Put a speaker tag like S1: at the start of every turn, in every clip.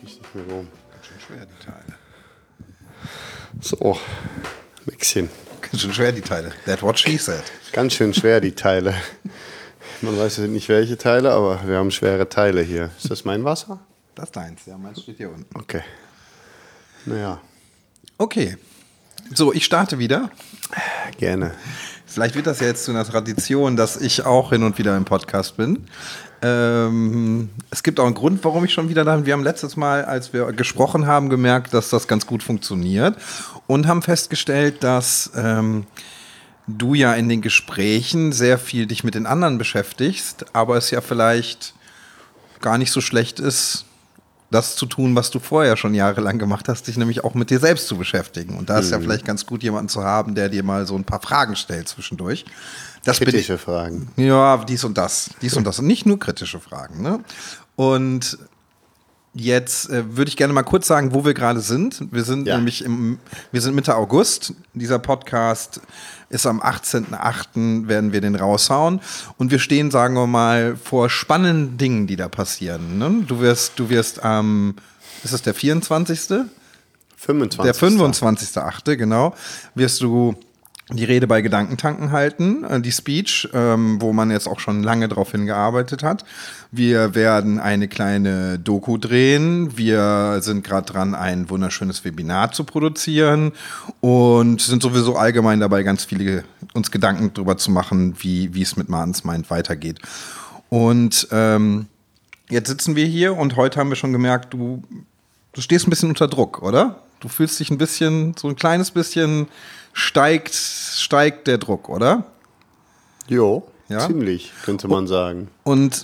S1: ich nicht mehr wo.
S2: Ganz schön schwer, die Teile.
S1: So, Mixchen.
S2: Ganz schön schwer, die Teile. That's what she said.
S1: Ganz schön schwer, die Teile. Man weiß nicht, welche Teile, aber wir haben schwere Teile hier. Ist das mein Wasser?
S2: Das ist deins, ja, meins steht hier unten.
S1: Okay. Naja.
S2: Okay. So, ich starte wieder.
S1: Gerne.
S2: Vielleicht wird das ja jetzt zu einer Tradition, dass ich auch hin und wieder im Podcast bin. Es gibt auch einen Grund, warum ich schon wieder da bin. Wir haben letztes Mal, als wir gesprochen haben, gemerkt, dass das ganz gut funktioniert und haben festgestellt, dass du ja in den Gesprächen sehr viel dich mit den anderen beschäftigst, aber es ja vielleicht gar nicht so schlecht ist, das zu tun, was du vorher schon jahrelang gemacht hast, dich nämlich auch mit dir selbst zu beschäftigen. Und da ist ja vielleicht ganz gut, jemanden zu haben, der dir mal so ein paar Fragen stellt zwischendurch.
S1: Kritische Fragen.
S2: Ja, dies und das. Und nicht nur kritische Fragen. Ne? Und jetzt würde ich gerne mal kurz sagen, wo wir gerade sind. Wir sind nämlich wir sind Mitte August. Dieser Podcast ist am 18.08. werden wir den raushauen. Und wir stehen, sagen wir mal, vor spannenden Dingen, die da passieren. Ne? Du wirst am, ist es der 24.?
S1: 25.
S2: Der 25.08., genau, wirst du die Rede bei Gedankentanken halten, die Speech, wo man jetzt auch schon lange darauf hingearbeitet hat. Wir werden eine kleine Doku drehen. Wir sind gerade dran, ein wunderschönes Webinar zu produzieren und sind sowieso allgemein dabei, ganz viele uns Gedanken darüber zu machen, wie es mit Martens Mind weitergeht. Und jetzt sitzen wir hier und heute haben wir schon gemerkt, du stehst ein bisschen unter Druck, oder? Du fühlst dich ein bisschen, so ein kleines bisschen steigt der Druck, oder?
S1: Jo,
S2: ja?
S1: Ziemlich, könnte man sagen.
S2: Und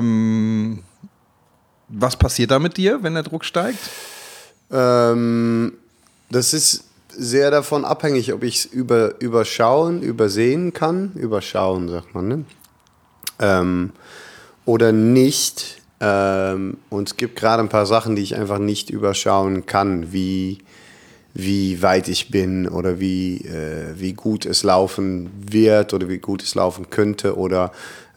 S2: was passiert da mit dir, wenn der Druck steigt?
S1: Das ist sehr davon abhängig, ob ich es übersehen kann. Überschauen, sagt man, ne? Oder nicht. Und es gibt gerade ein paar Sachen, die ich einfach nicht überschauen kann, wie weit ich bin oder wie gut es laufen wird oder wie gut es laufen könnte. Oder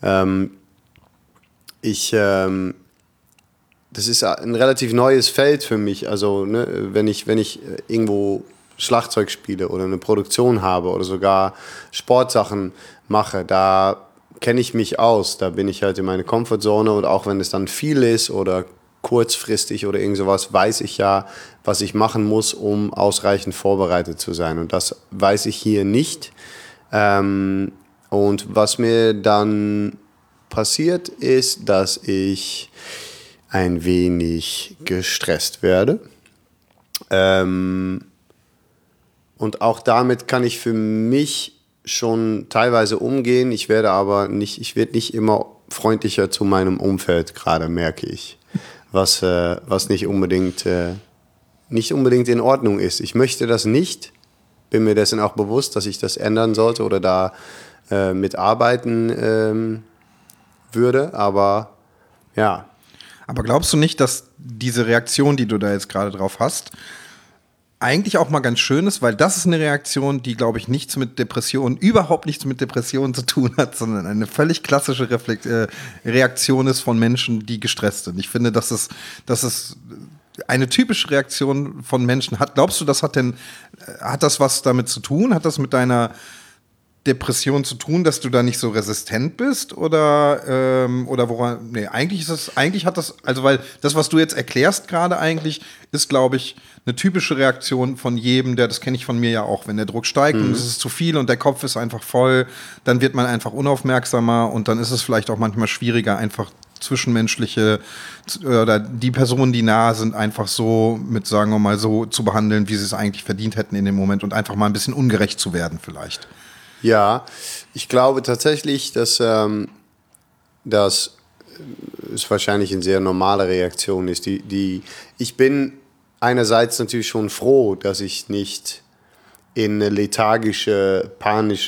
S1: das ist ein relativ neues Feld für mich. Also ne, wenn ich irgendwo Schlagzeug spiele oder eine Produktion habe oder sogar Sportsachen mache, da kenne ich mich aus. Da bin ich halt in meiner Comfortzone und auch wenn es dann viel ist oder kurzfristig oder irgend sowas, weiß ich ja, was ich machen muss, um ausreichend vorbereitet zu sein. Und das weiß ich hier nicht. Und was mir dann passiert, ist, dass ich ein wenig gestresst werde. Und auch damit kann ich für mich schon teilweise umgehen. Ich werde nicht immer freundlicher zu meinem Umfeld, gerade merke ich. Was nicht unbedingt in Ordnung ist. Ich möchte das nicht, bin mir dessen auch bewusst, dass ich das ändern sollte oder da mitarbeiten würde, aber ja.
S2: Aber glaubst du nicht, dass diese Reaktion, die du da jetzt gerade drauf hast, eigentlich auch mal ganz schön ist, weil das ist eine Reaktion, die, glaube ich, überhaupt nichts mit Depressionen zu tun hat, sondern eine völlig klassische Reaktion ist von Menschen, die gestresst sind. Ich finde, dass es eine typische Reaktion von Menschen hat. Glaubst du, hat das was damit zu tun? Hat das mit deiner Depression zu tun, dass du da nicht so resistent bist oder woran? Nee, eigentlich hat das, also weil das, was du jetzt erklärst gerade eigentlich, ist, glaube ich, eine typische Reaktion von jedem, das kenne ich von mir ja auch, wenn der Druck steigt und es ist zu viel und der Kopf ist einfach voll, dann wird man einfach unaufmerksamer und dann ist es vielleicht auch manchmal schwieriger, einfach zwischenmenschliche oder die Personen, die nahe sind, einfach so mit, sagen wir mal, so zu behandeln, wie sie es eigentlich verdient hätten in dem Moment und einfach mal ein bisschen ungerecht zu werden vielleicht.
S1: Ja, ich glaube tatsächlich, dass das ist wahrscheinlich eine sehr normale Reaktion ist. Ich bin einerseits natürlich schon froh, dass ich nicht in eine lethargische,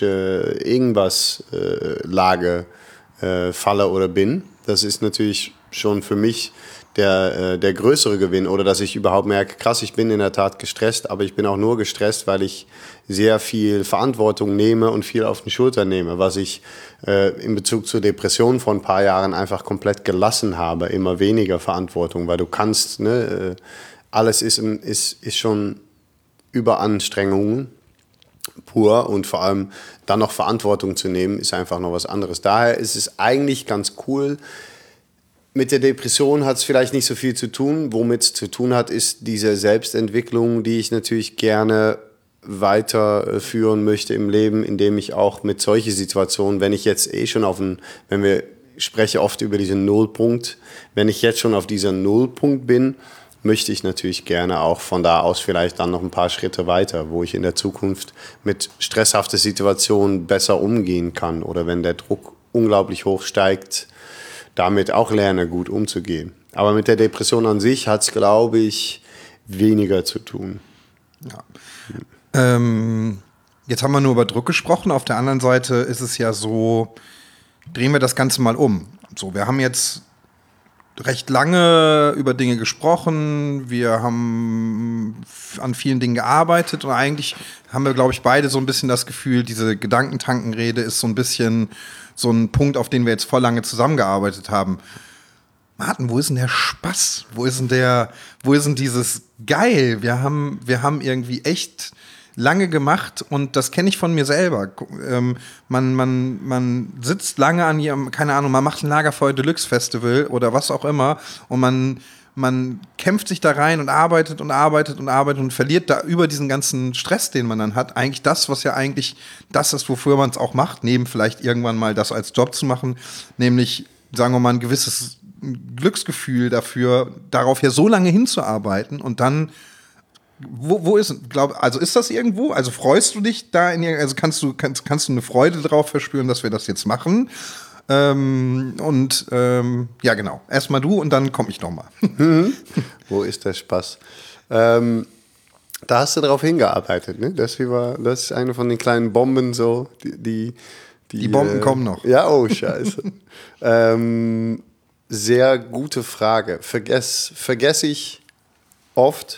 S1: panische irgendwas Lage falle oder bin. Das ist natürlich schon für mich der größere Gewinn oder dass ich überhaupt merke, krass, ich bin in der Tat gestresst, aber ich bin auch nur gestresst, weil ich sehr viel Verantwortung nehme und viel auf die Schulter nehme, was ich in Bezug zur Depression vor ein paar Jahren einfach komplett gelassen habe, immer weniger Verantwortung, weil du kannst, ne, alles ist schon Überanstrengungen pur und vor allem dann noch Verantwortung zu nehmen, ist einfach noch was anderes. Daher ist es eigentlich ganz cool. Mit der Depression hat es vielleicht nicht so viel zu tun. Womit es zu tun hat, ist diese Selbstentwicklung, die ich natürlich gerne weiterführen möchte im Leben, indem ich auch mit solchen Situationen, wenn ich jetzt ich spreche oft über diesen Nullpunkt, wenn ich jetzt schon auf dieser Nullpunkt bin, möchte ich natürlich gerne auch von da aus vielleicht dann noch ein paar Schritte weiter, wo ich in der Zukunft mit stresshaften Situationen besser umgehen kann oder wenn der Druck unglaublich hoch steigt, damit auch lerne, gut umzugehen. Aber mit der Depression an sich hat es, glaube ich, weniger zu tun.
S2: Ja. Jetzt haben wir nur über Druck gesprochen. Auf der anderen Seite ist es ja so, drehen wir das Ganze mal um. So, wir haben jetzt recht lange über Dinge gesprochen, wir haben an vielen Dingen gearbeitet und eigentlich haben wir, glaube ich, beide so ein bisschen das Gefühl, diese Gedankentankenrede ist so ein bisschen so ein Punkt, auf den wir jetzt voll lange zusammengearbeitet haben. Martin, wo ist denn der Spaß? Wo ist denn dieses Geil? Wir haben irgendwie echt lange gemacht und das kenne ich von mir selber. Man sitzt lange an ihrem, keine Ahnung, man macht ein Lagerfeuer Deluxe Festival oder was auch immer und man kämpft sich da rein und arbeitet und verliert da über diesen ganzen Stress, den man dann hat, eigentlich das, was ja eigentlich das ist, wofür man es auch macht, neben vielleicht irgendwann mal das als Job zu machen, nämlich, sagen wir mal, ein gewisses Glücksgefühl dafür, darauf ja so lange hinzuarbeiten und dann wo ist, also ist das irgendwo? Also freust du dich da also kannst du eine Freude drauf verspüren, dass wir das jetzt machen? Ja, genau. Erstmal du und dann komme ich nochmal.
S1: Wo ist der Spaß? Da hast du drauf hingearbeitet, ne? Das ist eine von den kleinen Bomben so, die
S2: Bomben kommen noch.
S1: Ja, oh Scheiße. Sehr gute Frage. Vergesse ich oft.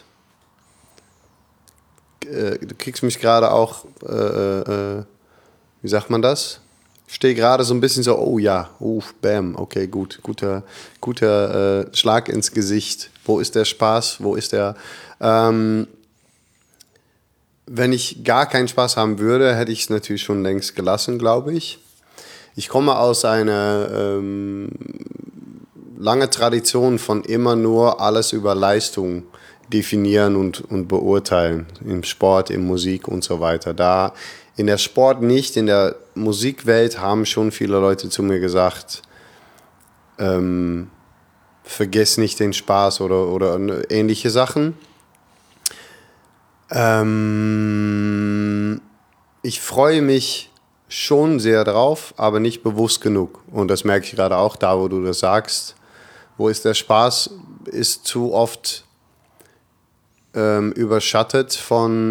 S1: Du kriegst mich gerade auch, wie sagt man das? Ich stehe gerade so ein bisschen so, oh ja, bam, okay, guter Schlag ins Gesicht. Wo ist der Spaß? Wo ist der? Wenn ich gar keinen Spaß haben würde, hätte ich es natürlich schon längst gelassen, glaube ich. Ich komme aus einer langen Tradition von immer nur alles über Leistung definieren und beurteilen. Im Sport, in Musik und so weiter. Da in der Sport nicht, in der Musikwelt haben schon viele Leute zu mir gesagt, vergiss nicht den Spaß oder ähnliche Sachen. Ich freue mich schon sehr drauf, aber nicht bewusst genug. Und das merke ich gerade auch da, wo du das sagst. Wo ist der Spaß? Ist zu oft überschattet von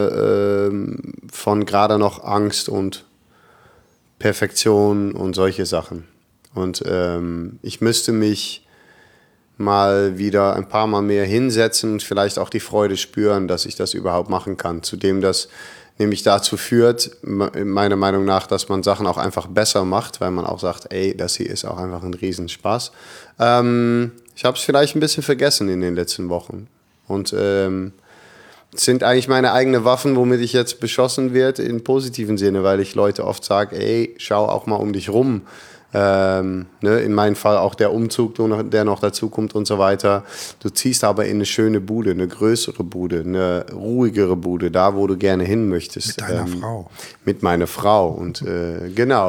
S1: gerade noch Angst und Perfektion und solche Sachen. Und ich müsste mich mal wieder ein paar Mal mehr hinsetzen und vielleicht auch die Freude spüren, dass ich das überhaupt machen kann. Zudem das nämlich dazu führt, meiner Meinung nach, dass man Sachen auch einfach besser macht, weil man auch sagt, ey, das hier ist auch einfach ein Riesenspaß. Ich habe es vielleicht ein bisschen vergessen in den letzten Wochen. Und sind eigentlich meine eigenen Waffen, womit ich jetzt beschossen werde, im positiven Sinne, weil ich Leute oft sage, ey, schau auch mal um dich rum. Ne, in meinem Fall auch der Umzug, der noch dazu kommt und so weiter. Du ziehst aber in eine schöne Bude, eine größere Bude, eine ruhigere Bude, da wo du gerne hin möchtest.
S2: Mit deiner Frau.
S1: Mit meiner Frau. Und genau,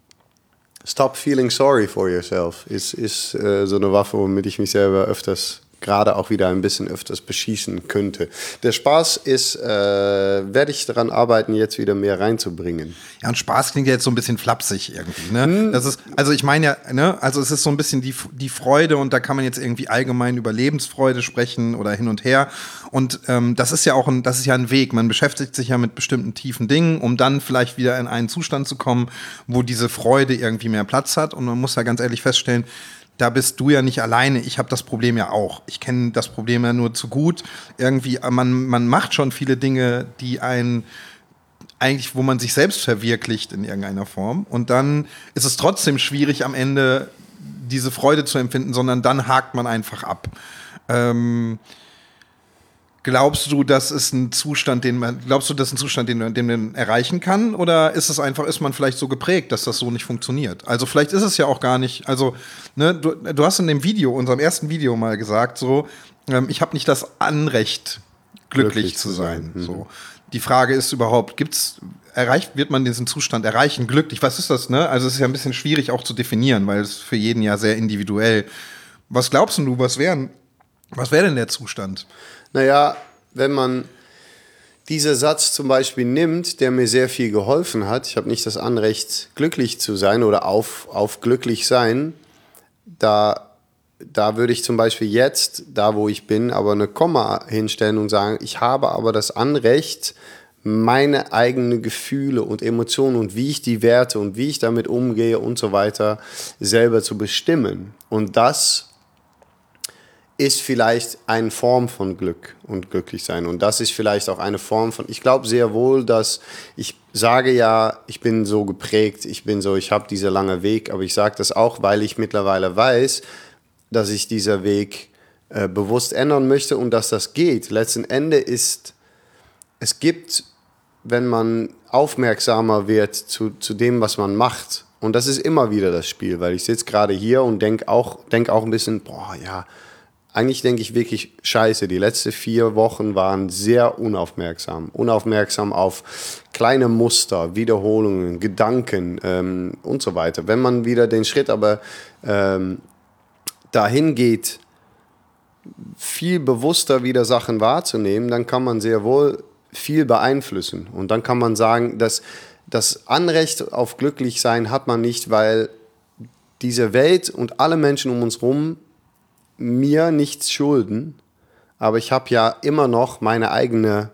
S1: Stop feeling sorry for yourself ist so eine Waffe, womit ich mich selber öfters gerade auch wieder ein bisschen öfters beschießen könnte. Der Spaß ist, werde ich daran arbeiten, jetzt wieder mehr reinzubringen.
S2: Ja, und Spaß klingt ja jetzt so ein bisschen flapsig irgendwie, ne? Das ist, also ich meine ja, ne, also es ist so ein bisschen die Freude und da kann man jetzt irgendwie allgemein über Lebensfreude sprechen oder hin und her. Und das ist ja auch das ist ja ein Weg. Man beschäftigt sich ja mit bestimmten tiefen Dingen, um dann vielleicht wieder in einen Zustand zu kommen, wo diese Freude irgendwie mehr Platz hat. Und man muss ja ganz ehrlich feststellen, da bist du ja nicht alleine. Ich habe das Problem ja auch. Ich kenne das Problem ja nur zu gut. Irgendwie, man macht schon viele Dinge, die einen eigentlich, wo man sich selbst verwirklicht in irgendeiner Form. Und dann ist es trotzdem schwierig, am Ende diese Freude zu empfinden, sondern dann hakt man einfach ab. Glaubst du, das ist ein Zustand, den man erreichen kann? Oder ist man vielleicht so geprägt, dass das so nicht funktioniert? Also vielleicht ist es ja auch gar nicht, also, ne, du hast in dem Video, unserem ersten Video mal gesagt, so, ich habe nicht das Anrecht, glücklich zu sein. So. Die Frage ist überhaupt, wird man diesen Zustand erreichen, glücklich? Was ist das, ne? Also es ist ja ein bisschen schwierig auch zu definieren, weil es für jeden ja sehr individuell. Was glaubst du, was wäre denn der Zustand?
S1: Naja, wenn man diesen Satz zum Beispiel nimmt, der mir sehr viel geholfen hat, ich habe nicht das Anrecht, glücklich zu sein oder auf glücklich sein, da würde ich zum Beispiel jetzt, da wo ich bin, aber eine Komma hinstellen und sagen, ich habe aber das Anrecht, meine eigenen Gefühle und Emotionen und wie ich die werte und wie ich damit umgehe und so weiter selber zu bestimmen. Und das ist vielleicht eine Form von Glück und glücklich sein. Und das ist vielleicht auch eine Form von, ich glaube sehr wohl, dass ich sage ja, ich bin so geprägt, ich habe diesen langen Weg, aber ich sage das auch, weil ich mittlerweile weiß, dass ich diesen Weg bewusst ändern möchte und dass das geht. Letzten Endes es gibt, wenn man aufmerksamer wird zu dem, was man macht, und das ist immer wieder das Spiel, weil ich sitze gerade hier und denk auch ein bisschen, eigentlich denke ich wirklich, scheiße, die letzten 4 Wochen waren sehr unaufmerksam auf kleine Muster, Wiederholungen, Gedanken und so weiter. Wenn man wieder den Schritt aber dahin geht, viel bewusster wieder Sachen wahrzunehmen, dann kann man sehr wohl viel beeinflussen. Und dann kann man sagen, dass das Anrecht auf Glücklichsein hat man nicht, weil diese Welt und alle Menschen um uns herum mir nichts schulden, aber ich habe ja immer noch meine eigene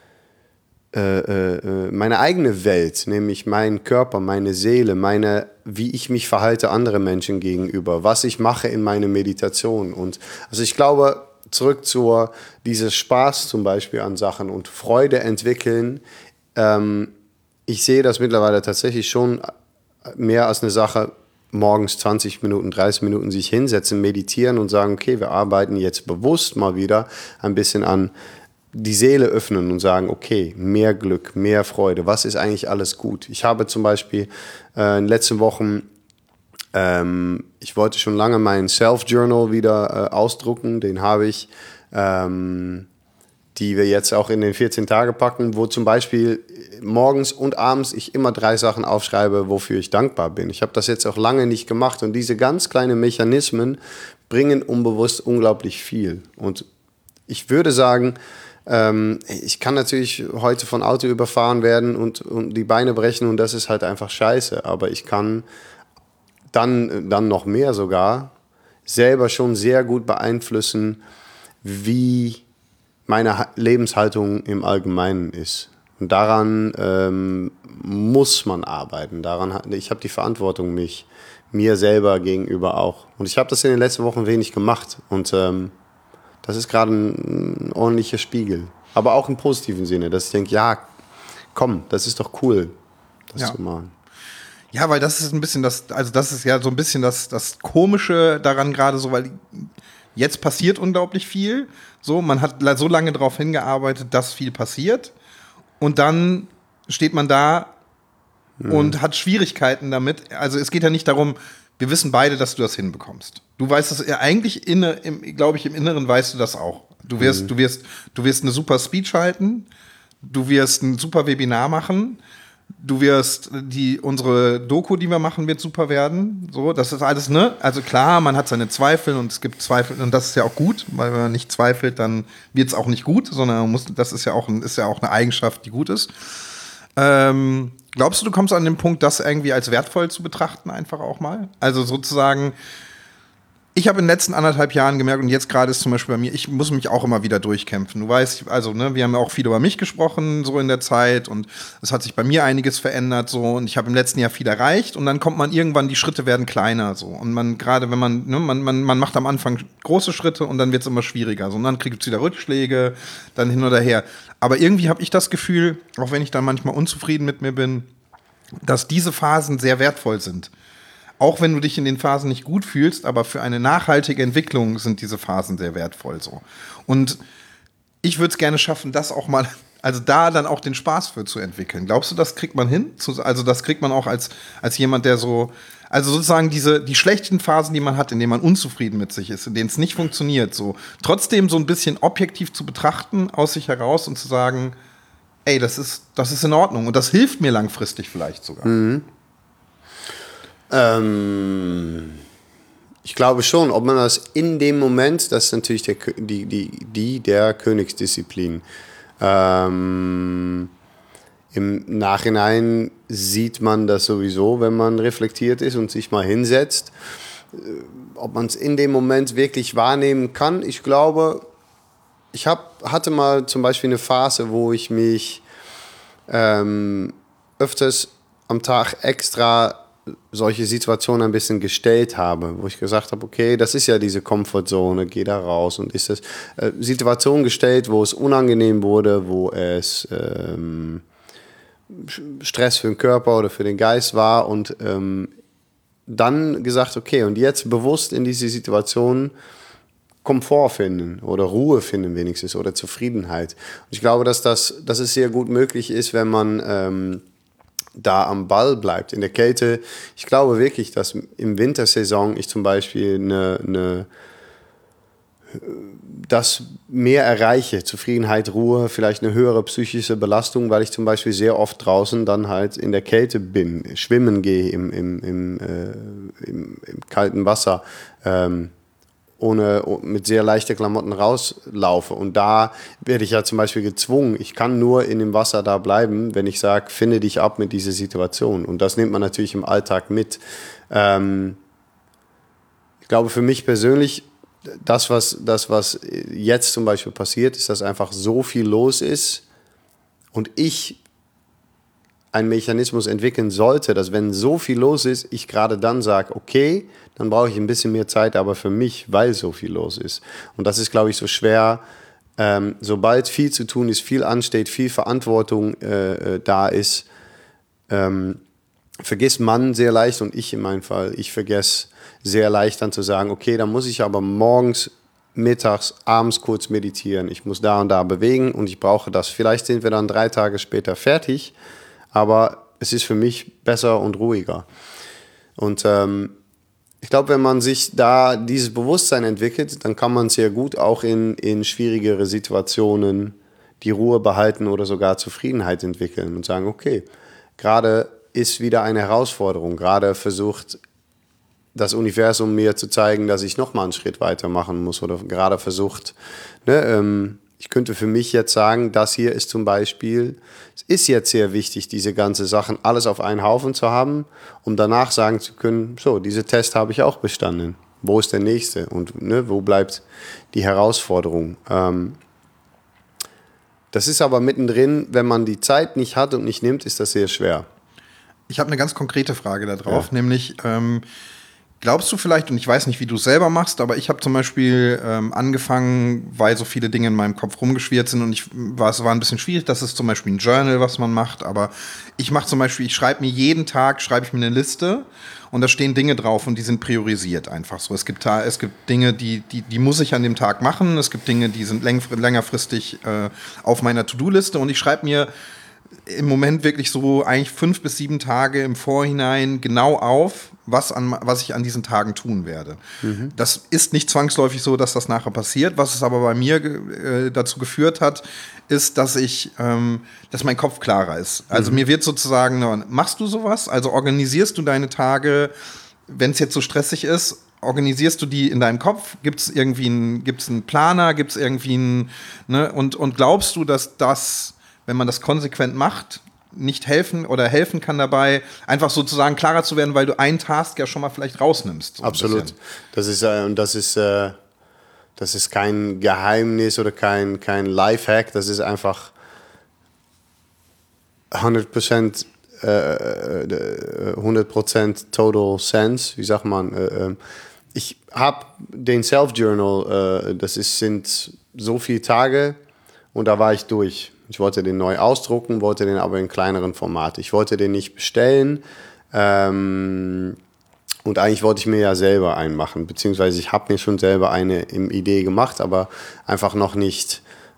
S1: Welt, nämlich meinen Körper, meine Seele, wie ich mich verhalte anderen Menschen gegenüber, was ich mache in meiner Meditation. Und also ich glaube, zurück zu diesem Spaß zum Beispiel an Sachen und Freude entwickeln, ich sehe das mittlerweile tatsächlich schon mehr als eine Sache, morgens 20 Minuten, 30 Minuten sich hinsetzen, meditieren und sagen, okay, wir arbeiten jetzt bewusst mal wieder ein bisschen an die Seele öffnen und sagen, okay, mehr Glück, mehr Freude, was ist eigentlich alles gut? Ich habe zum Beispiel in den letzten Wochen, ich wollte schon lange meinen Self-Journal wieder ausdrucken, den habe ich, die wir jetzt auch in den 14 Tage packen, wo zum Beispiel morgens und abends ich immer 3 Sachen aufschreibe, wofür ich dankbar bin. Ich habe das jetzt auch lange nicht gemacht und diese ganz kleinen Mechanismen bringen unbewusst unglaublich viel. Und ich würde sagen, ich kann natürlich heute von Auto überfahren werden und die Beine brechen und das ist halt einfach scheiße, aber ich kann dann noch mehr sogar selber schon sehr gut beeinflussen, wie meine Lebenshaltung im Allgemeinen ist. Und daran muss man arbeiten. Ich habe die Verantwortung mir selber gegenüber auch. Und ich habe das in den letzten Wochen wenig gemacht. Und das ist gerade ein ordentlicher Spiegel. Aber auch im positiven Sinne, dass ich denke, ja, komm, das ist doch cool, das zu machen.
S2: Ja, weil das ist ein bisschen das ist ja so ein bisschen das Komische daran gerade so, weil jetzt passiert unglaublich viel. So, man hat so lange darauf hingearbeitet, dass viel passiert. Und dann steht man da und hat Schwierigkeiten damit. Also es geht ja nicht darum, wir wissen beide, dass du das hinbekommst. Du weißt es ja eigentlich, glaube ich, im Inneren weißt du das auch. Du wirst eine super Speech halten, du wirst ein super Webinar machen, du wirst, unsere Doku, die wir machen, wird super werden. So, das ist alles, ne? Also klar, man hat seine Zweifel und es gibt Zweifel und das ist ja auch gut, weil wenn man nicht zweifelt, dann wird es auch nicht gut, sondern das ist ja auch eine Eigenschaft, die gut ist. Glaubst du kommst an den Punkt, das irgendwie als wertvoll zu betrachten, einfach auch mal? Also sozusagen, ich habe in den letzten 1,5 Jahren gemerkt, und jetzt gerade ist zum Beispiel bei mir, ich muss mich auch immer wieder durchkämpfen. Du weißt, also, ne, wir haben ja auch viel über mich gesprochen, so in der Zeit, und es hat sich bei mir einiges verändert, so, und ich habe im letzten Jahr viel erreicht, und dann kommt man irgendwann, die Schritte werden kleiner, so, und man, gerade wenn man, ne, man macht am Anfang große Schritte, und dann wird es immer schwieriger, so, und dann kriegt es wieder Rückschläge, dann hin oder her. Aber irgendwie habe ich das Gefühl, auch wenn ich dann manchmal unzufrieden mit mir bin, dass diese Phasen sehr wertvoll sind. Auch wenn du dich in den Phasen nicht gut fühlst, aber für eine nachhaltige Entwicklung sind diese Phasen sehr wertvoll so. Und ich würde es gerne schaffen, das auch mal, also da dann auch den Spaß für zu entwickeln. Glaubst du, das kriegt man hin? Also das kriegt man auch als jemand, der so, also sozusagen die schlechten Phasen, die man hat, in denen man unzufrieden mit sich ist, in denen es nicht funktioniert, so trotzdem so ein bisschen objektiv zu betrachten aus sich heraus und zu sagen, ey, das ist in Ordnung und das hilft mir langfristig vielleicht sogar.
S1: Ich glaube schon, ob man das in dem Moment, das ist natürlich der Königsdisziplin. Im Nachhinein sieht man das sowieso, wenn man reflektiert ist und sich mal hinsetzt. Ob man es in dem Moment wirklich wahrnehmen kann, ich glaube, ich hatte mal zum Beispiel eine Phase, wo ich mich öfters am Tag extra solche Situationen ein bisschen gestellt habe, wo ich gesagt habe, okay, das ist ja diese Comfortzone, geh da raus, und ist das Situationen gestellt, wo es unangenehm wurde, wo es Stress für den Körper oder für den Geist war, und dann gesagt, okay, und jetzt bewusst in diese Situation Komfort finden oder Ruhe finden wenigstens oder Zufriedenheit. Und ich glaube, dass es sehr gut möglich ist, wenn man da am Ball bleibt. In der Kälte, ich glaube wirklich, dass im Wintersaison ich zum Beispiel das mehr erreiche. Zufriedenheit, Ruhe, vielleicht eine höhere psychische Belastung, weil ich zum Beispiel sehr oft draußen dann halt in der Kälte bin, schwimmen gehe im kalten Wasser, mit sehr leichten Klamotten rauslaufe. Und da werde ich ja zum Beispiel gezwungen, ich kann nur in dem Wasser da bleiben, wenn ich sage, finde dich ab mit dieser Situation. Und das nimmt man natürlich im Alltag mit. Ich glaube, für mich persönlich, das, was jetzt zum Beispiel passiert, ist, dass einfach so viel los ist und ich einen Mechanismus entwickeln sollte, dass wenn so viel los ist, ich gerade dann sage, okay, dann brauche ich ein bisschen mehr Zeit, aber für mich, weil so viel los ist. Und das ist, glaube ich, so schwer, sobald viel zu tun ist, viel ansteht, viel Verantwortung da ist, vergisst man sehr leicht, und ich in meinem Fall, ich vergesse sehr leicht dann zu sagen, okay, dann muss ich aber morgens, mittags, abends kurz meditieren, ich muss da und da bewegen und ich brauche das. Vielleicht sind wir dann 3 Tage später fertig, aber es ist für mich besser und ruhiger. Und ich glaube, wenn man sich da dieses Bewusstsein entwickelt, dann kann man sehr gut auch in schwierigere Situationen die Ruhe behalten oder sogar Zufriedenheit entwickeln und sagen, okay, gerade ist wieder eine Herausforderung, gerade versucht das Universum mir zu zeigen, dass ich nochmal einen Schritt weiter machen muss, oder gerade versucht, ich könnte für mich jetzt sagen, das hier ist zum Beispiel, es ist jetzt sehr wichtig, diese ganzen Sachen alles auf einen Haufen zu haben, um danach sagen zu können, so, diese Test habe ich auch bestanden. Wo ist der nächste? Und wo bleibt die Herausforderung? Das ist aber mittendrin, wenn man die Zeit nicht hat und nicht nimmt, ist das sehr schwer.
S2: Ich habe eine ganz konkrete Frage darauf, nämlich glaubst du vielleicht, und ich weiß nicht, wie du es selber machst, aber ich habe zum Beispiel angefangen, weil so viele Dinge in meinem Kopf rumgeschwirrt sind, und es war ein bisschen schwierig, das ist zum Beispiel ein Journal, was man macht, aber ich mache zum Beispiel, ich schreibe mir jeden Tag, eine Liste, und da stehen Dinge drauf und die sind priorisiert einfach so. Es gibt Dinge, die muss ich an dem Tag machen, es gibt Dinge, die sind längerfristig auf meiner To-Do-Liste, und ich schreibe mir im Moment wirklich so eigentlich 5 bis 7 Tage im Vorhinein genau auf, was ich an diesen Tagen tun werde. Das ist nicht zwangsläufig so, dass das nachher passiert. Was es aber bei mir dazu geführt hat, ist, dass mein Kopf klarer ist. Also mir wird sozusagen, machst du sowas? Also organisierst du deine Tage, wenn es jetzt so stressig ist, organisierst du die in deinem Kopf? Gibt es irgendwie einen Planer? Gibt es irgendwie und glaubst du, dass das, wenn man das konsequent macht, nicht helfen kann dabei, einfach sozusagen klarer zu werden, weil du einen Task ja schon mal vielleicht rausnimmst? So
S1: absolut. Das ist kein Geheimnis oder kein Lifehack. Das ist einfach 100% 100% Total Sense. Wie sagt man? Ich habe den Self-Journal, sind so viele Tage und da war ich durch. Ich wollte den neu ausdrucken, wollte den aber in kleineren Format. Ich wollte den nicht bestellen und eigentlich wollte ich mir ja selber einen machen, beziehungsweise ich habe mir schon selber eine im Idee gemacht, aber einfach noch nicht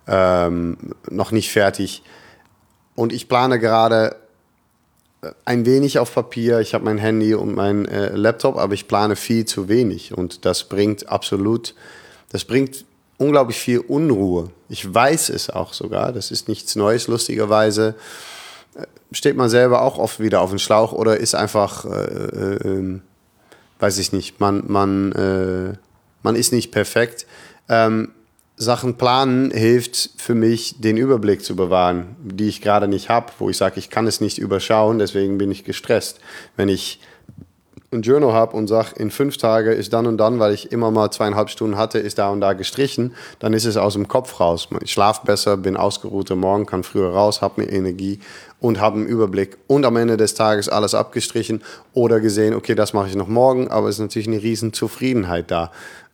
S1: fertig. Und ich plane gerade ein wenig auf Papier. Ich habe mein Handy und mein Laptop, aber ich plane viel zu wenig. Und das bringt unglaublich viel Unruhe. Ich weiß es auch sogar. Das ist nichts Neues. Lustigerweise steht man selber auch oft wieder auf den Schlauch oder ist einfach, weiß ich nicht, man ist nicht perfekt. Sachen planen hilft für mich, den Überblick zu bewahren, die ich gerade nicht habe, wo ich sage, ich kann es nicht überschauen, deswegen bin ich gestresst. Wenn ich ein Journal habe und sage, in 5 Tagen ist dann und dann, weil ich immer mal 2,5 Stunden hatte, ist da und da gestrichen, dann ist es aus dem Kopf raus. Ich schlafe besser, bin ausgeruhter Morgen, kann früher raus, habe mehr Energie und habe einen Überblick. Und am Ende des Tages alles abgestrichen oder gesehen, okay, das mache ich noch morgen, aber es ist natürlich eine riesen Zufriedenheit da.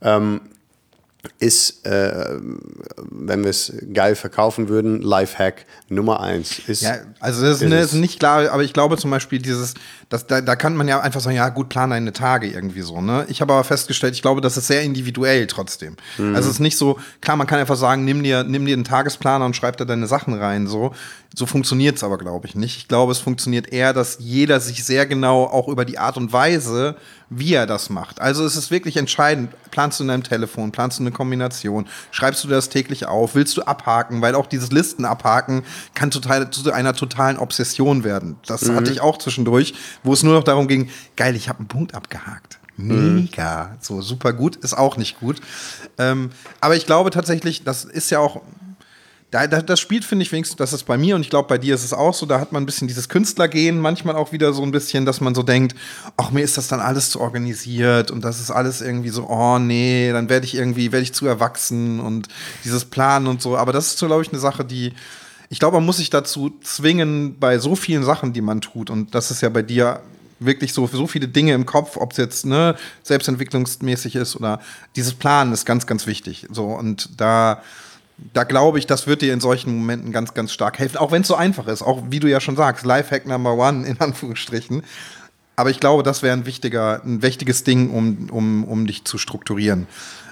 S1: Ist, wenn wir es geil verkaufen würden, Lifehack Nummer 1.
S2: Ja, also das ist nicht klar, aber ich glaube zum Beispiel da kann man ja einfach sagen, ja gut, plan deine Tage irgendwie so, ne? Ich habe aber festgestellt, ich glaube, das ist sehr individuell trotzdem. Also es ist nicht so, klar, man kann einfach sagen, nimm dir einen Tagesplaner und schreib da deine Sachen rein, so funktioniert es aber, glaube ich, nicht. Ich glaube, es funktioniert eher, dass jeder sich sehr genau auch über die Art und Weise, wie er das macht. Also es ist wirklich entscheidend, planst du in deinem Telefon, planst du eine Kombination, schreibst du das täglich auf, willst du abhaken, weil auch dieses Listen abhaken kann zu einer totalen Obsession werden. Das hatte ich auch zwischendurch, wo es nur noch darum ging, geil, ich habe einen Punkt abgehakt. Mega, so super gut, ist auch nicht gut. Aber ich glaube tatsächlich, das ist ja auch, das spielt, finde ich wenigstens, das ist bei mir und ich glaube, bei dir ist es auch so, da hat man ein bisschen dieses Künstlergehen, manchmal auch wieder so ein bisschen, dass man so denkt, ach, mir ist das dann alles zu organisiert und das ist alles irgendwie so, oh nee, dann werde ich zu erwachsen und dieses Planen und so. Aber das ist so, glaube ich, eine Sache, die, ich glaube, man muss sich dazu zwingen, bei so vielen Sachen, die man tut, und das ist ja bei dir wirklich so viele Dinge im Kopf, ob es jetzt selbstentwicklungsmäßig ist oder dieses Planen ist ganz, ganz wichtig. So, und da glaube ich, das wird dir in solchen Momenten ganz, ganz stark helfen. Auch wenn es so einfach ist. Auch wie du ja schon sagst, Lifehack Number 1 in Anführungsstrichen. Aber ich glaube, das wäre ein wichtiges Ding, um dich zu strukturieren.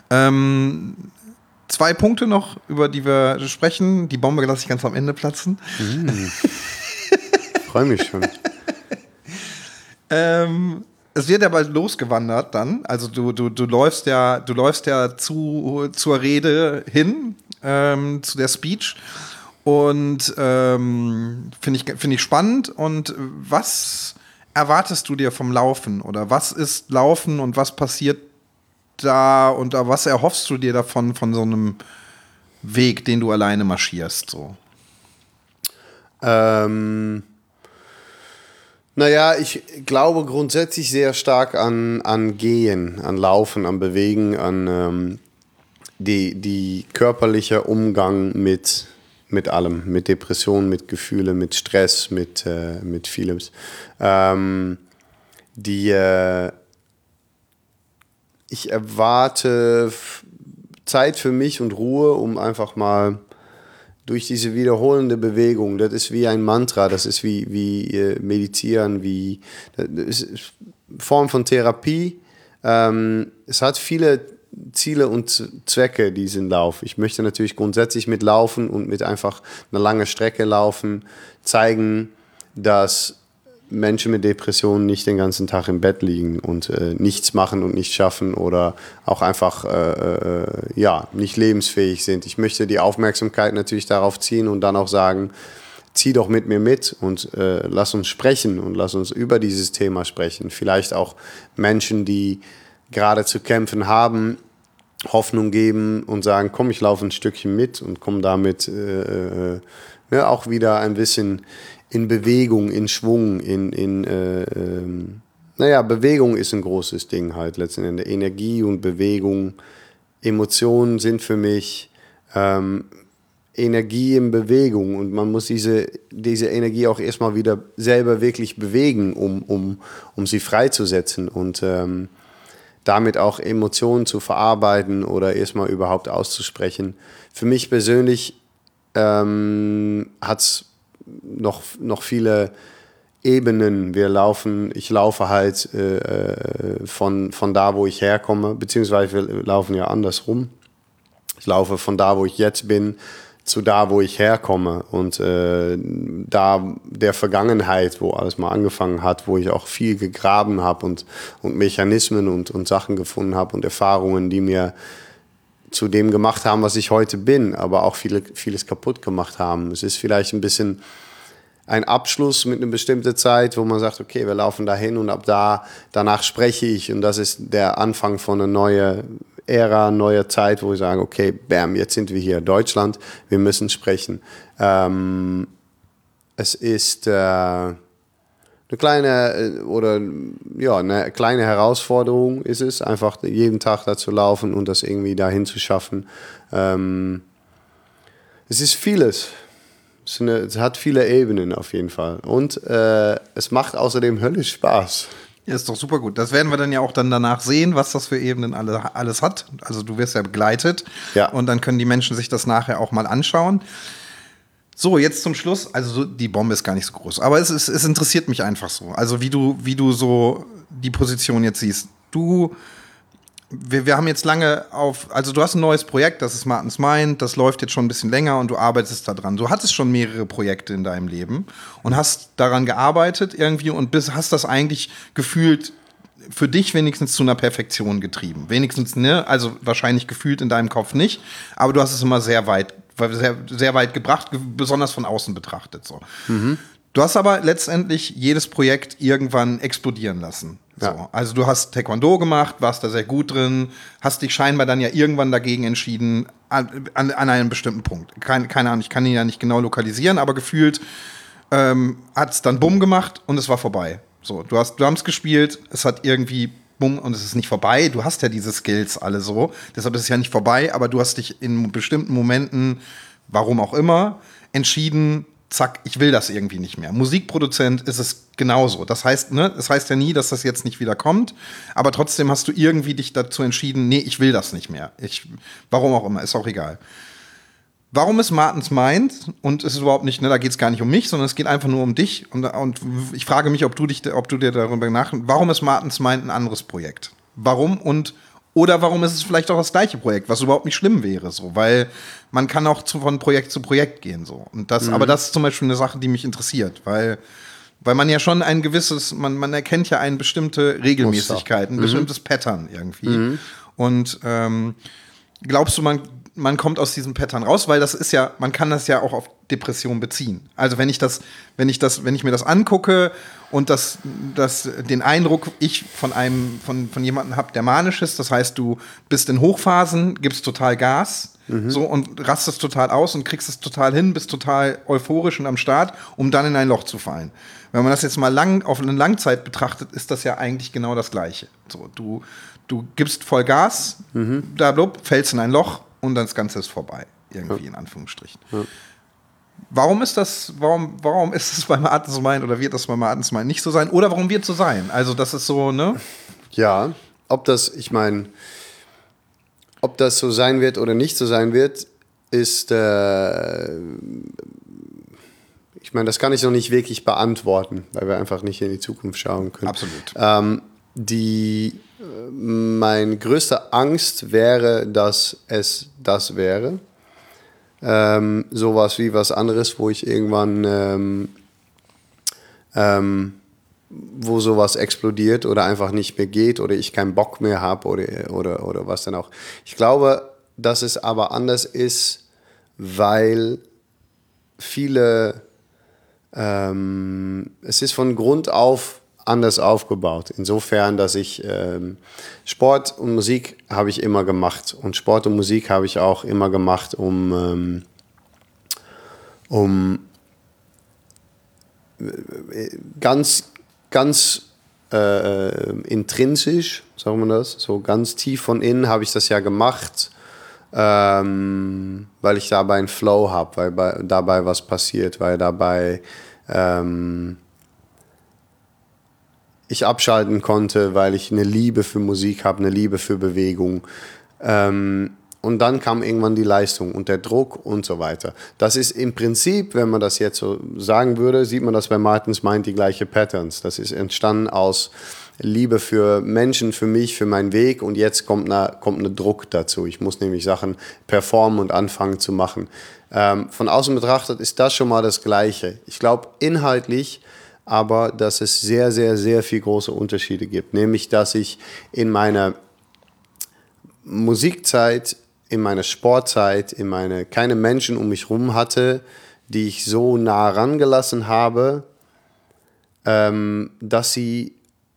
S2: 2 Punkte noch, über die wir sprechen. Die Bombe lasse ich ganz am Ende platzen.
S1: Freue mich schon.
S2: Es wird ja bald losgewandert dann. Also du läufst ja zur Rede hin, zu der Speech. Und finde ich spannend. Und was erwartest du dir vom Laufen? Oder was ist Laufen und was passiert da? Und was erhoffst du dir davon, von so einem Weg, den du alleine marschierst? So?
S1: Naja, ich glaube grundsätzlich sehr stark an Gehen, an Laufen, an Bewegen, an die körperliche Umgang mit allem, mit Depressionen, mit Gefühlen, mit Stress, mit vieles. Ich erwarte Zeit für mich und Ruhe, um einfach mal durch diese wiederholende Bewegung, das ist wie ein Mantra, das ist wie Meditieren, das ist Form von Therapie. Es hat viele Ziele und Zwecke diesen Lauf. Ich möchte natürlich grundsätzlich mit Laufen und mit einfach einer langen Strecke laufen, zeigen, dass Menschen mit Depressionen nicht den ganzen Tag im Bett liegen und nichts machen und nicht schaffen oder auch einfach nicht lebensfähig sind. Ich möchte die Aufmerksamkeit natürlich darauf ziehen und dann auch sagen, zieh doch mit mir mit und lass uns sprechen und lass uns über dieses Thema sprechen. Vielleicht auch Menschen, die gerade zu kämpfen haben, Hoffnung geben und sagen, komm, ich laufe ein Stückchen mit und komme damit auch wieder ein bisschen in Bewegung, in Schwung, Bewegung ist ein großes Ding halt letzten Endes. Energie und Bewegung, Emotionen sind für mich Energie in Bewegung und man muss diese Energie auch erstmal wieder selber wirklich bewegen, um sie freizusetzen und damit auch Emotionen zu verarbeiten oder erstmal überhaupt auszusprechen. Für mich persönlich hat es noch viele Ebenen. Ich laufe halt von da, wo ich herkomme, beziehungsweise wir laufen ja andersrum. Ich laufe von da, wo ich jetzt bin, zu da, wo ich herkomme und da der Vergangenheit, wo alles mal angefangen hat, wo ich auch viel gegraben habe und Mechanismen und Sachen gefunden habe und Erfahrungen, die mir zu dem gemacht haben, was ich heute bin, aber auch vieles kaputt gemacht haben. Es ist vielleicht ein bisschen ein Abschluss mit einer bestimmten Zeit, wo man sagt, okay, wir laufen dahin und danach spreche ich und das ist der Anfang von einer neuen Ära, neuer Zeit, wo ich sage, okay, bam, jetzt sind wir hier in Deutschland, wir müssen sprechen. Es ist eine kleine Herausforderung ist es, einfach jeden Tag da zu laufen und das irgendwie dahin zu schaffen. Es ist vieles. Es hat viele Ebenen auf jeden Fall. Und es macht außerdem höllisch Spaß.
S2: Ja, ist doch super gut. Das werden wir dann ja auch dann danach sehen, was das für Ebenen alles hat. Also du wirst ja begleitet.
S1: Ja.
S2: Und dann können die Menschen sich das nachher auch mal anschauen. So, jetzt zum Schluss. Also die Bombe ist gar nicht so groß. Aber es interessiert mich einfach so. Also wie du so die Position jetzt siehst. Wir haben jetzt lange also du hast ein neues Projekt, das ist Martens Mind, das läuft jetzt schon ein bisschen länger und du arbeitest da dran. Du hattest schon mehrere Projekte in deinem Leben und hast daran gearbeitet irgendwie und hast das eigentlich gefühlt für dich wenigstens zu einer Perfektion getrieben. Wenigstens, ne? Also wahrscheinlich gefühlt in deinem Kopf nicht, aber du hast es immer sehr weit gebracht, besonders von außen betrachtet. So. Mhm. Du hast aber letztendlich jedes Projekt irgendwann explodieren lassen. So. Ja. Also du hast Taekwondo gemacht, warst da sehr gut drin, hast dich scheinbar dann ja irgendwann dagegen entschieden, an einem bestimmten Punkt. Keine Ahnung, ich kann ihn ja nicht genau lokalisieren, aber gefühlt hat es dann Bumm gemacht und es war vorbei. So, du hast Drums gespielt, es hat irgendwie Bumm und es ist nicht vorbei. Du hast ja diese Skills alle so, deshalb ist es ja nicht vorbei, aber du hast dich in bestimmten Momenten, warum auch immer, entschieden, zack, ich will das irgendwie nicht mehr. Musikproduzent ist es genauso. Das heißt ja nie, dass das jetzt nicht wieder kommt, aber trotzdem hast du irgendwie dich dazu entschieden, nee, ich will das nicht mehr. Warum auch immer, ist auch egal. Warum ist Martens Mind, und es ist überhaupt nicht, da geht es gar nicht um mich, sondern es geht einfach nur um dich und ich frage mich, ob du dir darüber warum ist Martens Mind ein anderes Projekt? Warum oder warum ist es vielleicht auch das gleiche Projekt, was überhaupt nicht schlimm wäre, so, weil man kann auch von Projekt zu Projekt gehen, so. Und aber das ist zum Beispiel eine Sache, die mich interessiert, weil man ja schon ein gewisses, man erkennt ja eine bestimmte Regelmäßigkeit, ein bestimmtes Pattern irgendwie. Mhm. Und glaubst du, man kommt aus diesem Pattern raus, weil das ist ja, man kann das ja auch auf Depression beziehen. Also wenn ich mir das angucke und den Eindruck ich von jemandem habe, der manisch ist, das heißt, du bist in Hochphasen, gibst total Gas, so und rastest total aus und kriegst es total hin, bist total euphorisch und am Start, um dann in ein Loch zu fallen. Wenn man das jetzt mal auf eine Langzeit betrachtet, ist das ja eigentlich genau das Gleiche. So, du gibst voll Gas, fällst in ein Loch und dann das Ganze ist vorbei, irgendwie in Anführungsstrichen. Ja. Warum ist das bei Martens Mind oder wird das bei Martens Mind nicht so sein? Oder warum wird es so sein? Also das ist so, ne?
S1: Ja, ob das so sein wird oder nicht so sein wird, ist, das kann ich noch nicht wirklich beantworten, weil wir einfach nicht in die Zukunft schauen können.
S2: Absolut.
S1: meine größte Angst wäre, dass es das wäre. Sowas wie was anderes, wo ich irgendwann wo sowas explodiert oder einfach nicht mehr geht oder ich keinen Bock mehr habe oder was dann auch. Ich glaube, dass es aber anders ist, weil viele, es ist von Grund auf anders aufgebaut. Insofern, dass ich Sport und Musik habe ich immer gemacht und Sport und Musik habe ich auch immer gemacht, um ganz intrinsisch, sagen wir das, so ganz tief von innen habe ich das ja gemacht, weil ich dabei einen Flow habe, weil dabei was passiert, weil dabei ich abschalten konnte, weil ich eine Liebe für Musik habe, eine Liebe für Bewegung. Und dann kam irgendwann die Leistung und der Druck und so weiter. Das ist im Prinzip, wenn man das jetzt so sagen würde, sieht man das bei Martins Mind die gleiche Patterns. Das ist entstanden aus Liebe für Menschen, für mich, für meinen Weg und jetzt kommt eine Druck dazu. Ich muss nämlich Sachen performen und anfangen zu machen. Von außen betrachtet ist das schon mal das Gleiche. Ich glaube inhaltlich aber, dass es sehr, sehr, sehr viel große Unterschiede gibt. Nämlich, dass ich in meiner Musikzeit, in meiner Sportzeit, keine Menschen um mich herum hatte, die ich so nah rangelassen habe, dass sie,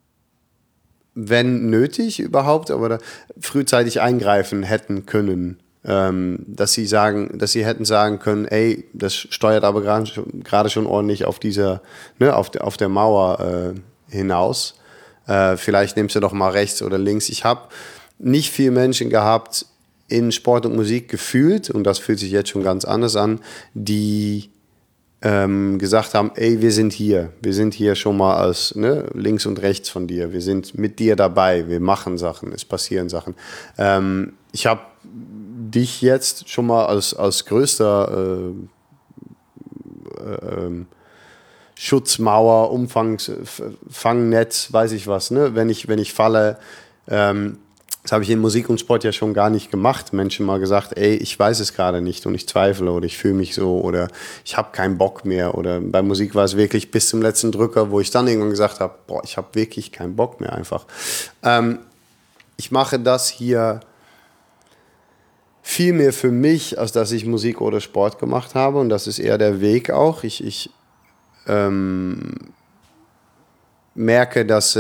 S1: wenn nötig überhaupt, aber frühzeitig eingreifen hätten können. Dass sie hätten sagen können, ey, das steuert aber gerade schon ordentlich auf auf der Mauer hinaus. Vielleicht nimmst du doch mal rechts oder links. Ich habe nicht viele Menschen gehabt in Sport und Musik gefühlt, und das fühlt sich jetzt schon ganz anders an, die gesagt haben, ey, wir sind hier schon mal als links und rechts von dir, wir sind mit dir dabei, wir machen Sachen, es passieren Sachen. Ich habe dich jetzt schon mal als größter Schutzmauer, Fangnetz, weiß ich was, wenn ich falle, das habe ich in Musik und Sport ja schon gar nicht gemacht. Menschen mal gesagt, ey, ich weiß es gerade nicht und ich zweifle oder ich fühle mich so oder ich habe keinen Bock mehr. Oder bei Musik war es wirklich bis zum letzten Drücker, wo ich dann irgendwann gesagt habe, boah, ich habe wirklich keinen Bock mehr einfach. Ich mache das hier viel mehr für mich, als dass ich Musik oder Sport gemacht habe, und das ist eher der Weg auch. Ich merke, dass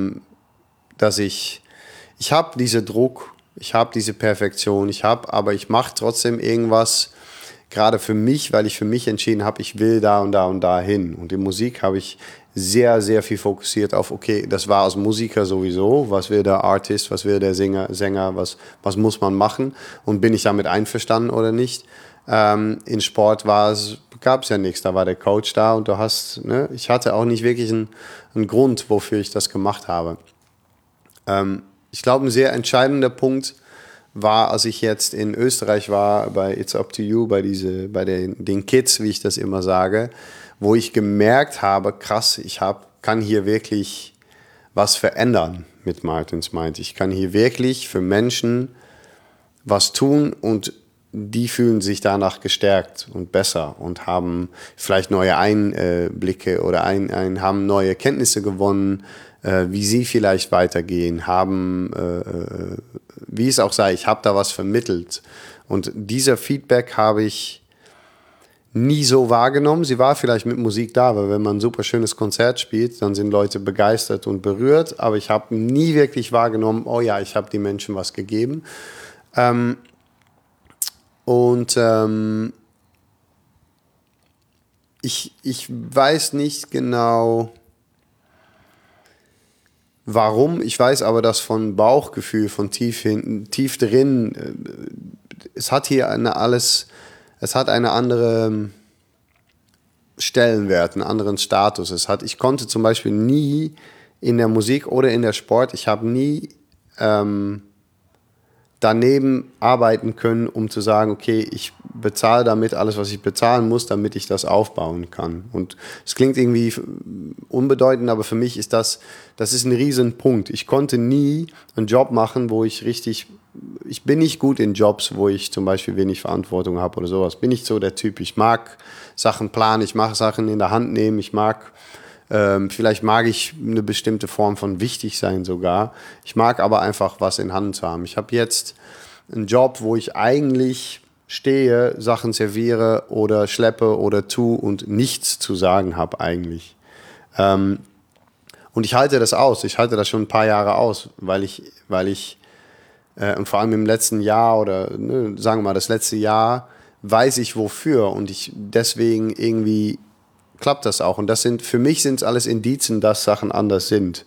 S1: ich habe diesen Druck, ich habe diese Perfektion, aber ich mache trotzdem irgendwas, gerade für mich, weil ich für mich entschieden habe, ich will da und da und da hin. Und in Musik habe ich sehr, sehr viel fokussiert auf, okay, das war als Musiker sowieso, was will der Artist, was will der Sänger, was muss man machen und bin ich damit einverstanden oder nicht. In Sport gab es ja nichts, da war der Coach da und ich hatte auch nicht wirklich einen Grund, wofür ich das gemacht habe. Ich glaube, ein sehr entscheidender Punkt war, als ich jetzt in Österreich war, bei It's Up to You, bei den Kids, wie ich das immer sage, wo ich gemerkt habe, krass, kann hier wirklich was verändern mit Martins Mind. Ich kann hier wirklich für Menschen was tun und die fühlen sich danach gestärkt und besser und haben vielleicht neue Einblicke oder haben neue Kenntnisse gewonnen, wie sie vielleicht weitergehen, wie es auch sei, ich habe da was vermittelt. Und dieser Feedback habe ich nie so wahrgenommen. Sie war vielleicht mit Musik da, weil wenn man ein super schönes Konzert spielt, dann sind Leute begeistert und berührt, aber ich habe nie wirklich wahrgenommen, oh ja, ich habe den Menschen was gegeben. Ich weiß nicht genau, warum. Ich weiß aber, dass von Bauchgefühl, von tief drin, es hat einen anderen Stellenwert, einen anderen Status. Ich konnte zum Beispiel nie in der Musik oder in der Sport, ich habe nie daneben arbeiten können, um zu sagen, okay, ich bezahle damit alles, was ich bezahlen muss, damit ich das aufbauen kann. Und es klingt irgendwie unbedeutend, aber für mich ist das ist ein Riesenpunkt. Ich konnte nie einen Job machen, wo ich bin nicht gut in Jobs, wo ich zum Beispiel wenig Verantwortung habe oder sowas. Bin nicht so der Typ. Ich mag Sachen planen, ich mag Sachen in der Hand nehmen, vielleicht mag ich eine bestimmte Form von wichtig sein sogar. Ich mag aber einfach was in Hand zu haben. Ich habe jetzt einen Job, wo ich eigentlich stehe, Sachen serviere oder schleppe oder tue und nichts zu sagen habe eigentlich. Und ich halte das aus. Ich halte das schon ein paar Jahre aus, weil ich und vor allem im letzten Jahr oder sagen wir mal das letzte Jahr weiß ich wofür und ich deswegen irgendwie klappt das auch. Und für mich sind es alles Indizien, dass Sachen anders sind.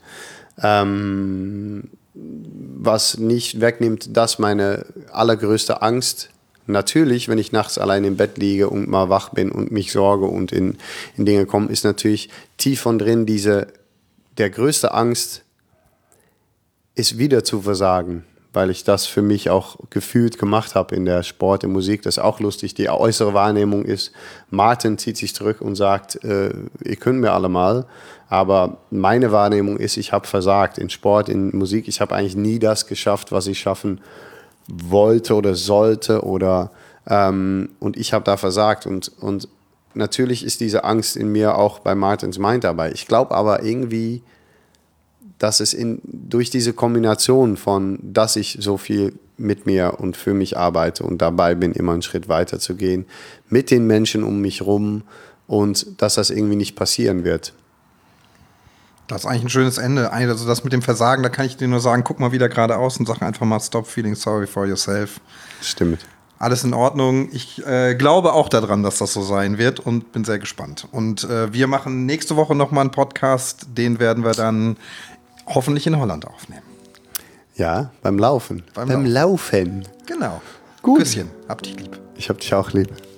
S1: Was nicht wegnimmt, dass meine allergrößte Angst, natürlich, wenn ich nachts allein im Bett liege und mal wach bin und mich sorge und in Dinge komme, ist natürlich tief von drin der größte Angst ist wieder zu versagen, weil ich das für mich auch gefühlt gemacht habe in der Sport, in Musik. Das ist auch lustig. Die äußere Wahrnehmung ist, Martin zieht sich zurück und sagt, ihr könnt mir alle mal. Aber meine Wahrnehmung ist, ich habe versagt in Sport, in Musik. Ich habe eigentlich nie das geschafft, was ich schaffen wollte oder sollte. Und ich habe da versagt. Und natürlich ist diese Angst in mir auch bei Martins Mind dabei. Ich glaube aber irgendwie, dass es durch diese Kombination von, dass ich so viel mit mir und für mich arbeite und dabei bin, immer einen Schritt weiter zu gehen, mit den Menschen um mich rum und dass das irgendwie nicht passieren wird.
S2: Das ist eigentlich ein schönes Ende. Also das mit dem Versagen, da kann ich dir nur sagen, guck mal wieder geradeaus und sag einfach mal, stop feeling sorry for yourself.
S1: Stimmt.
S2: Alles in Ordnung. Ich glaube auch daran, dass das so sein wird und bin sehr gespannt. Und wir machen nächste Woche nochmal einen Podcast, den werden wir dann hoffentlich in Holland aufnehmen.
S1: Ja, beim Laufen. Beim Laufen.
S2: Genau.
S1: Gut.
S2: Küsschen. Hab dich lieb.
S1: Ich hab dich auch lieb.